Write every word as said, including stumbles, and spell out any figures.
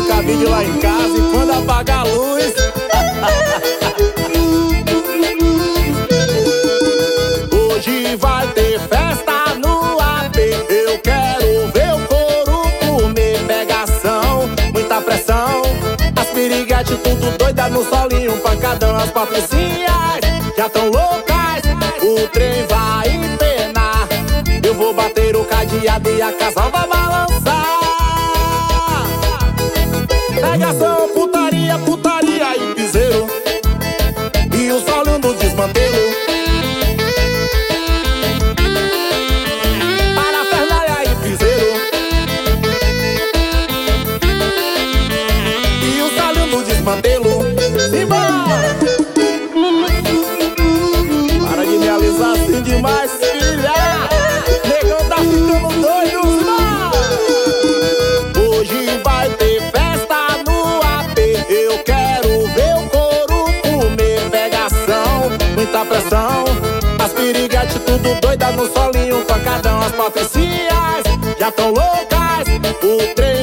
cabide lá em casa e quando apagar a luz hoje vai ter festa no A P. Eu quero ver o couro comer pegação, muita pressão. As piriguete tudo doida no solinho, pancadão. As patricinhas já tão loucas, o trem vai empenar. Eu vou bater o cadeado e a casa vai balançar. Pegação, putaria, putaria e piseiro, e o solinho do desmantelo. Parafernália e piseiro, e o solinho do desmantelo. Simbora! Para de me alisar assim demais, filha. Negão tá ficando doido, simbora! Hoje vai ter festa no A P. Eu quero ver o couro comer pegação, muita pressão. As piriguete tudo doida no solinho, pancadão. As patricinhas já tão loucas, o trem